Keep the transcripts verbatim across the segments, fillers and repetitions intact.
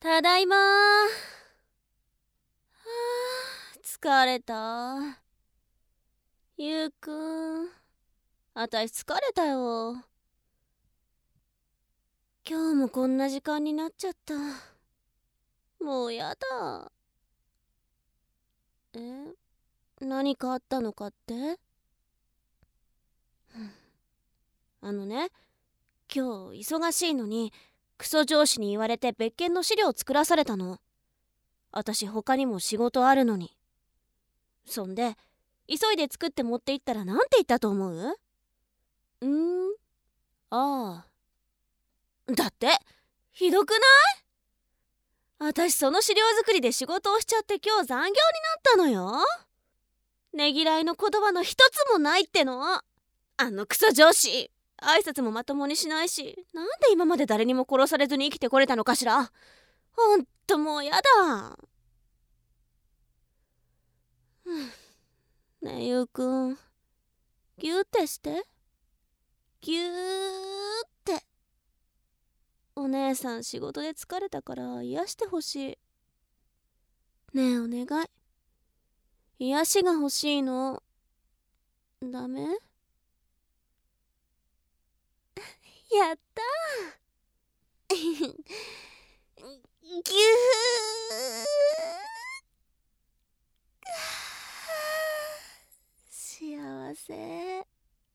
ただいまー。はあ、疲れた。ゆうくん、あたし疲れたよ。今日もこんな時間になっちゃった。もうやだ。え、何かあったのかって？あのね、今日忙しいのにクソ上司に言われて別件の資料作らされたの。あたし他にも仕事あるのに。そんで急いで作って持って行ったらなんて言ったと思う？うーん、ああ。だってひどくない？あたしその資料作りで仕事をしちゃって今日残業になったのよ。ねぎらいの言葉の一つもないっての。あのクソ上司、挨拶もまともにしないし、なんで今まで誰にも殺されずに生きてこれたのかしら。ほんともうやだ。ねえゆうくん、ギューってして。ギューって。お姉さん仕事で疲れたから癒してほしい。ねえお願い、癒しが欲しいの。ダメ？やったーぎゅー。幸せ。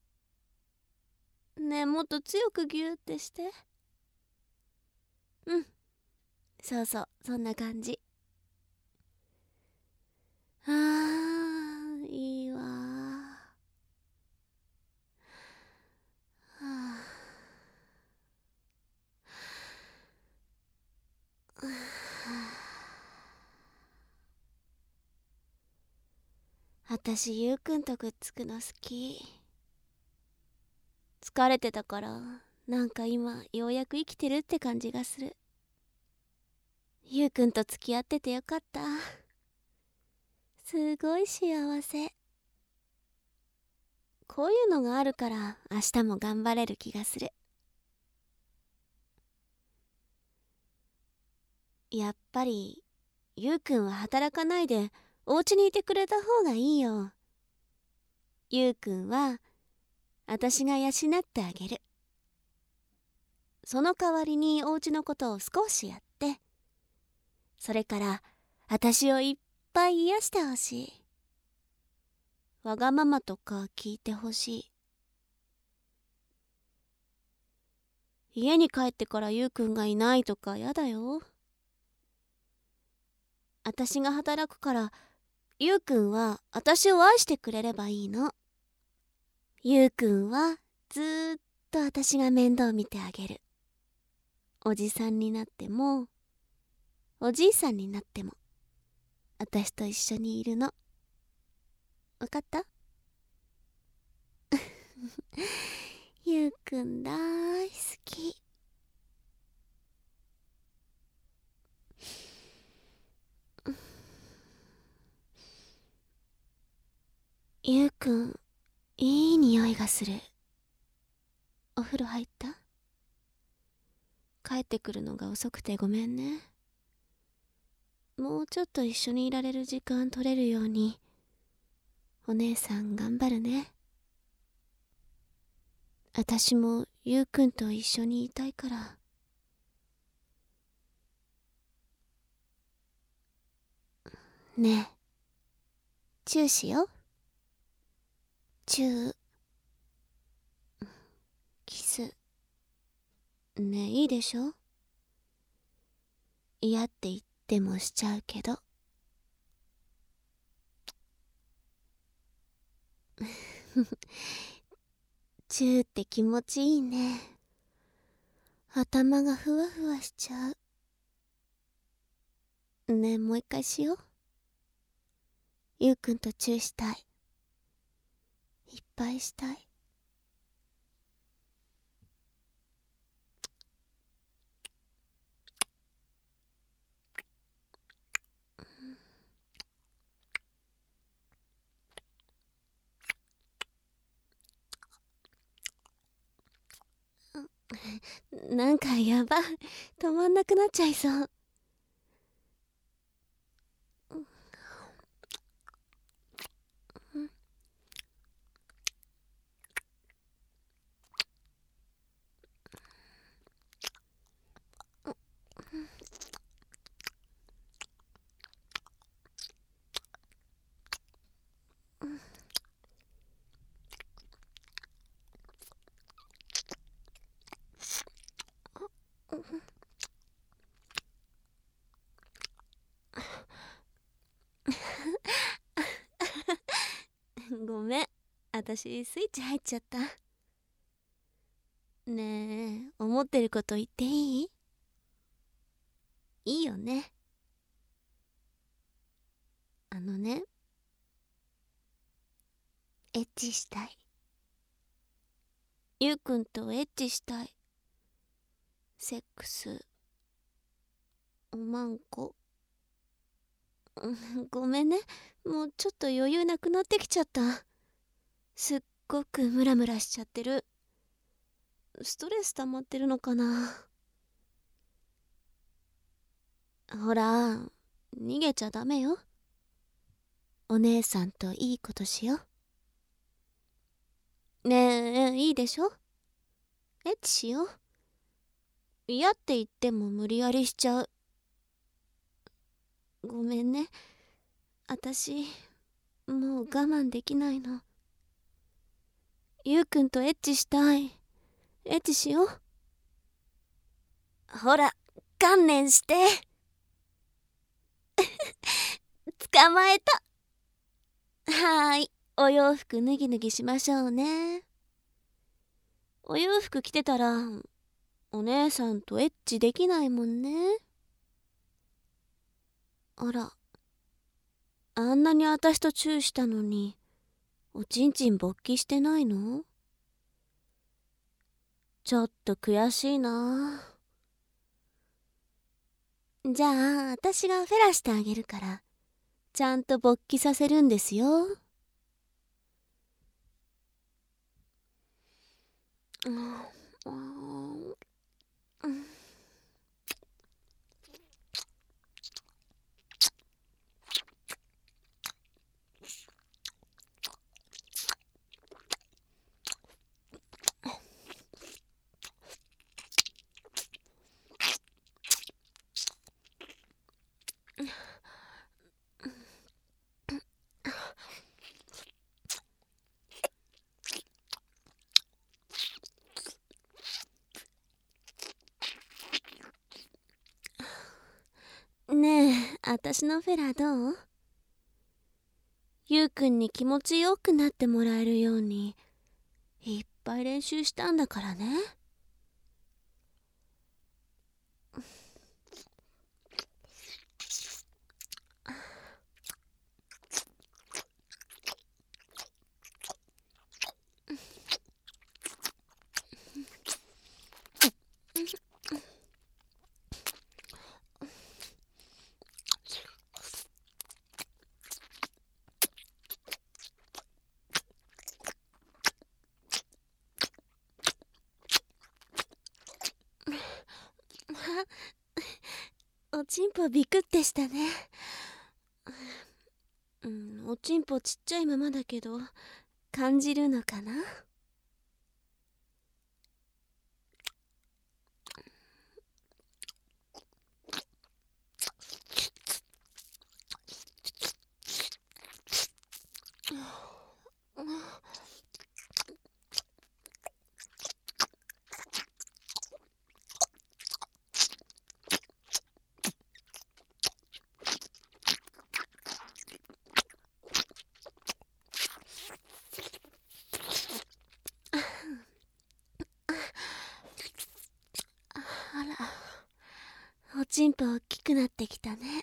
ねえもっと強くギューってして。うん、そうそう、そんな感じ。あー、いいわー。はあ、あたしゆうくんとくっつくの好き。疲れてたからなんか今ようやく生きてるって感じがする。ゆうくんと付き合っててよかった。すごい幸せ。こういうのがあるから明日も頑張れる気がする。やっぱりゆうくんは働かないでお家にいてくれた方がいいよ。ゆうくんはあたしが養ってあげる。その代わりにお家のことを少しやって、それからあたしをいっぱい癒してほしい。わがままとか聞いてほしい。家に帰ってからゆうくんがいないとかやだよ。あたしが働くからゆうくんはあたしを愛してくれればいいの。ゆうくんはずーっとあたしが面倒見てあげる。おじさんになってもおじいさんになってもあたしと一緒にいるの。わかった？ゆうくん大好き。ゆうくん、いい匂いがする。お風呂入った？帰ってくるのが遅くてごめんね。もうちょっと一緒にいられる時間取れるようにお姉さん頑張るね。あたしもゆうくんと一緒にいたいから。ねえ、チューしよう。チュー、キス。ねえいいでしょ？嫌って言ってもしちゃうけど。チューって気持ちいいね。頭がふわふわしちゃう。ねえもう一回しよう。ゆうくんとチューしたい。いっぱいしたい。なんかやば、止まんなくなっちゃいそう。 ごめん、私スイッチ入っちゃった。ねえ、思ってること言っていい？いいよね。あのね、エッチしたい。ゆうくんとエッチしたい。セックスおまんこ。うん、ごめんね、もうちょっと余裕なくなってきちゃった。すっごくムラムラしちゃってる。ストレス溜まってるのかな。ほら、逃げちゃダメよ。お姉さんといいことしよう。ねえ、いいでしょ？エッチしよう。嫌って言っても無理やりしちゃう。ごめんね、あたしもう我慢できないの。ゆうくんとエッチしたい。エッチしよう。ほら、観念して。捕まえた。はーい、お洋服脱ぎ脱ぎしましょうね。お洋服着てたらお姉さんとエッチできないもんね。あら、あんなにあたしとチューしたのにおちんちん勃起してないの？ちょっと悔しいな。じゃあ私がフェラしてあげるからちゃんと勃起させるんですよ。うん、うん、ねえ、あたしのフェラどう？ゆうくんに気持ちよくなってもらえるようにいっぱい練習したんだからね。おちんぽビクってしたね。うん、おちんぽちっちゃいままだけど感じるのかな。あら、おちんぽ大きくなってきたね。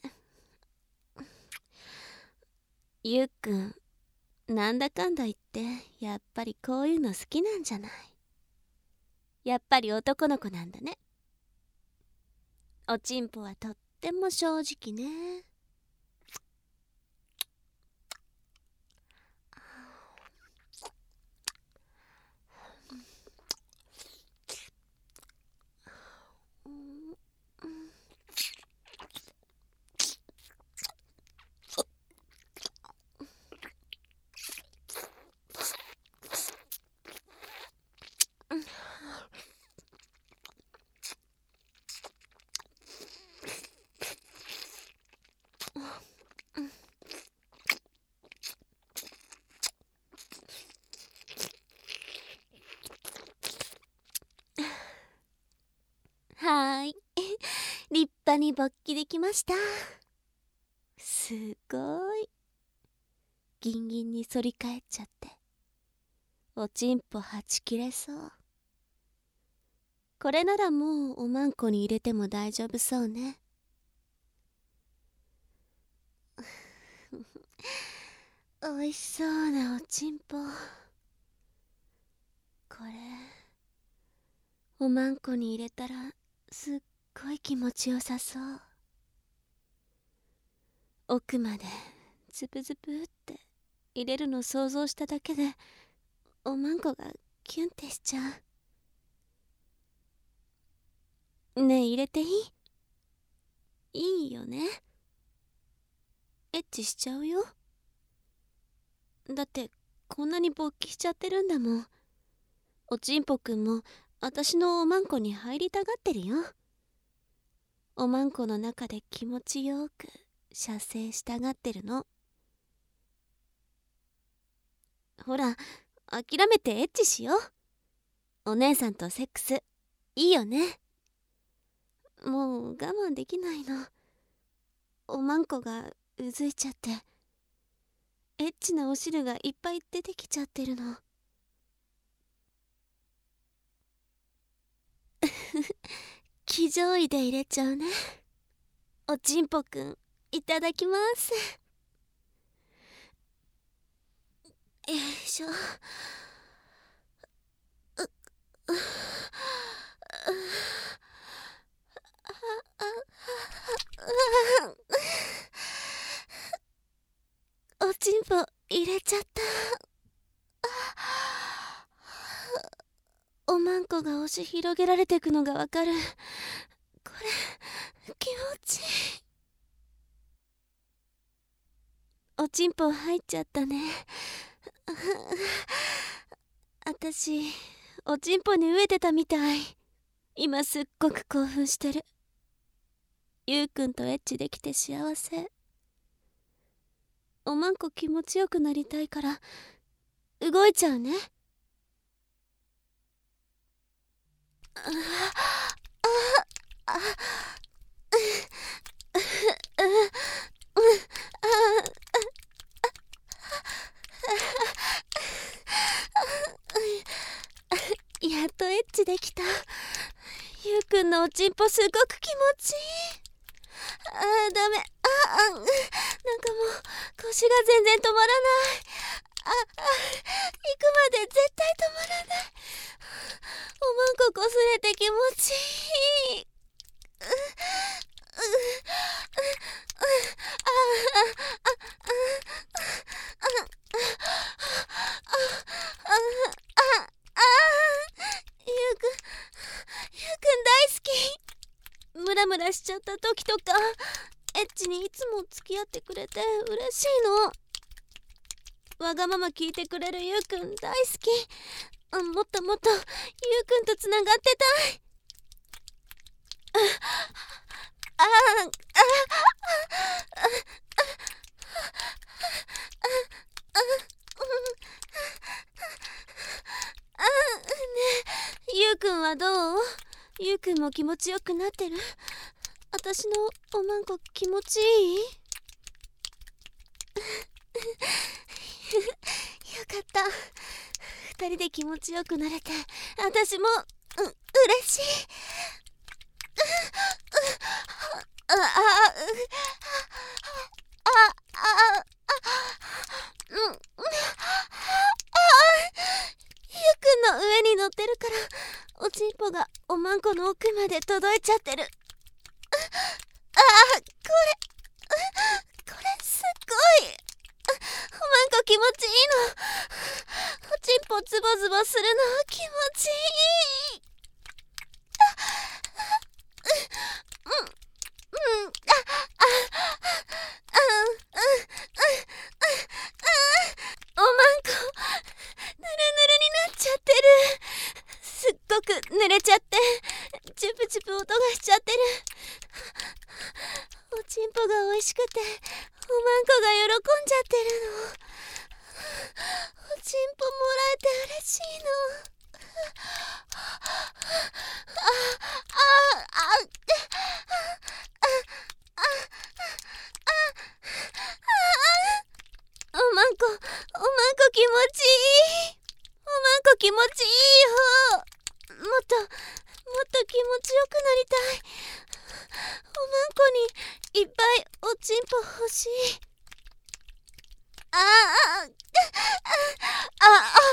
ゆうくん、なんだかんだ言ってやっぱりこういうの好きなんじゃない？やっぱり男の子なんだね。おちんぽはとっても正直ね。 立派に勃起できました。すごい。ギンギンに反り返っちゃっておちんぽはち切れそう。これならもうおまんこに入れても大丈夫そうね。おいしそうなおちんぽ。これおまんこに入れたらすっごい気持ちよさそう。奥までズブズブって入れるの想像しただけでおまんこがキュンってしちゃう。ねえ入れていい？いいよね。エッチしちゃうよ。だってこんなに勃起しちゃってるんだもん。おちんぽくんも私のおまんこに入りたがってるよ。おまんこの中で気持ちよく射精したがってるの。ほら諦めてエッチしよう。お姉さんとセックスいいよね。もう我慢できないの。おまんこがうずいちゃってエッチなお汁がいっぱい出てきちゃってるの。気乗位で入れちゃうね。おちんぽくんいただきます。よいしょ。おちんぽ入れちゃった。おまんこが押し広げられてくのがわかる。これ気持ちいい。おちんぽ入っちゃったね。あたしおちんぽに飢えてたみたい。今すっごく興奮してる。ゆうくんとエッチできて幸せ。おまんこ気持ちよくなりたいから動いちゃうね。あああやっとエッチできた。ゆうくんのおちんぽすごく気持ちいい。あーダメ。ああなんかもう腰が全然止まらない。ああ行くまで絶対止まらない。おまんここすれて気持ちいい。ムラムラしちゃった時とかエッチにいつも付き合ってくれて嬉しいの。わがまま聞いてくれるゆうくん大好き。あもっともっとゆうくんとつながってたい。ああああねえゆうくんはどう？ゆうくんも気持ちよくなってる？私のおまんこ気持ちいい？よかった。二人で気持ちよくなれて私もう嬉しい。ああああうんゆうくんの上に乗ってるからおちんぽがおまんこの奥まで届いちゃってる。ああこれこれすっごい。おまんこ気持ちいいの。おちんぽズボズボするの気持ちいい。うんうんあああおまんこぬるぬるになっちゃってる。すっごく濡れちゃってチュプチュプ音がしちゃってる。おちんぽが美味しくておまんこが喜んじゃってるの。おちんぽもらえて嬉しいの。ああああおまんこにいっぱいおちんぽ欲しい。あああああ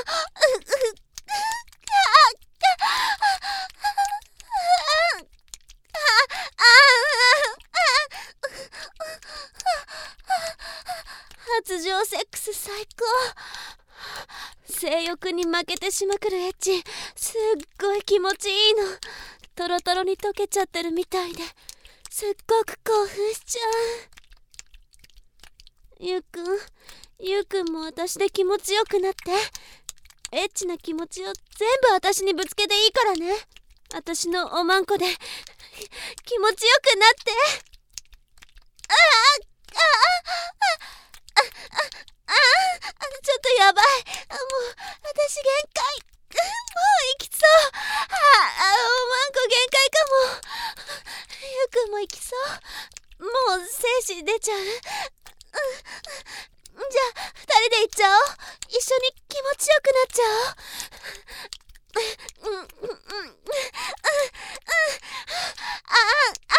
発情セックス最高。性欲に負けてしまくるエッチ、すっごい気持ちいいの。トロトロに溶けちゃってるみたいで、すっごく興奮しちゃう。ゆうくん、ゆうくんも私で気持ちよくなって。エッチな気持ちを全部私にぶつけていいからね。私のおまんこで気持ちよくなって。ああああああああちょっとやばい。あ、もう私限界。もう行きそう。ああ、おまんこ限界かも。ゆうくんも行きそう。もう精子出ちゃう。うん、じゃあ二人で行っちゃおう。一緒に気持ちよくなっちゃおう。うんうんうんうんうん。あああ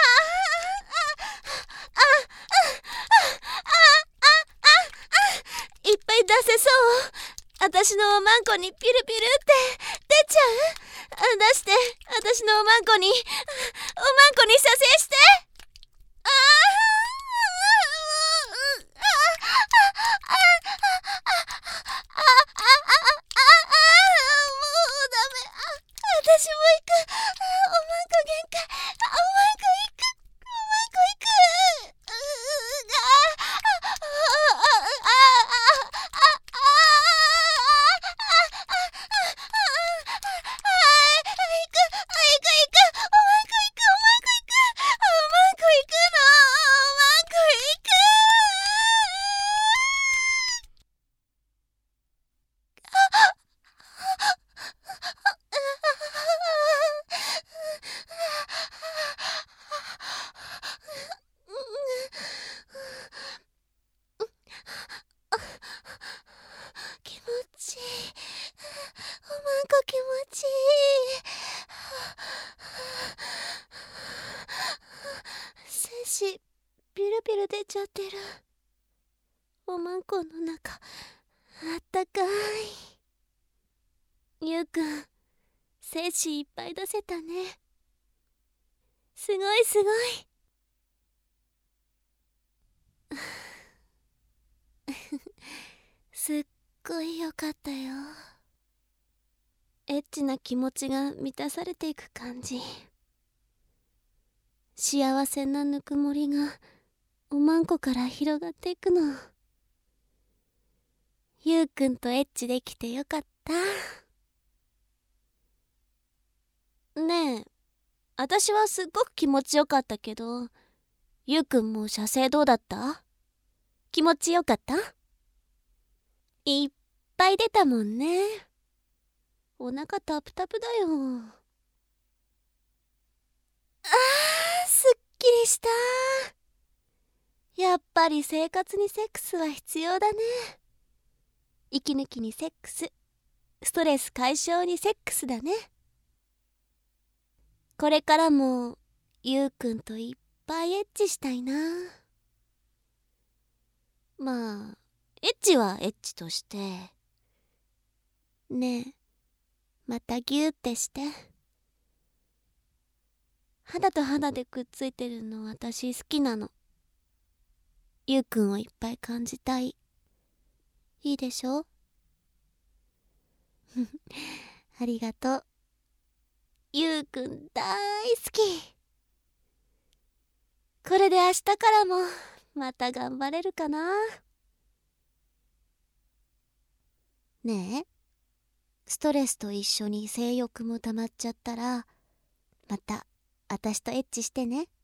いっぱい出せそう。私のおまんこにピルピルって出ちゃう。出して、私のおまんこに、おまんこに射精して。あ私も行く。おまんこ限界。おまんこ行く。おまんこ行く。う気持ちいい。おまんこ気持ちいい。精子ピルピル出ちゃってる。おまんこの中あったかい。ゆうくん、精子いっぱい出せたね。すごいすごい。すっごいよかったよ。エッチな気持ちが満たされていく感じ。幸せなぬくもりがおまんこから広がっていくの。ゆうくんとエッチできてよかった。ねえ、私はすっごく気持ちよかったけど、ゆうくんも射精どうだった？気持ちよかった？いっぱい出たもんね。お腹タプタプだよ。あー、すっきりした。やっぱり生活にセックスは必要だね。息抜きにセックス、ストレス解消にセックスだね。これからもゆうくんといっぱいエッチしたいな。まあエッチはエッチとして。ねえ、またギューってして。肌と肌でくっついてるの私好きなの。ゆうくんをいっぱい感じたい。いいでしょ？ありがとう。ゆうくん大好き。これで明日からもまた頑張れるかな。ねえ、ストレスと一緒に性欲も溜まっちゃったら、また私とエッチしてね。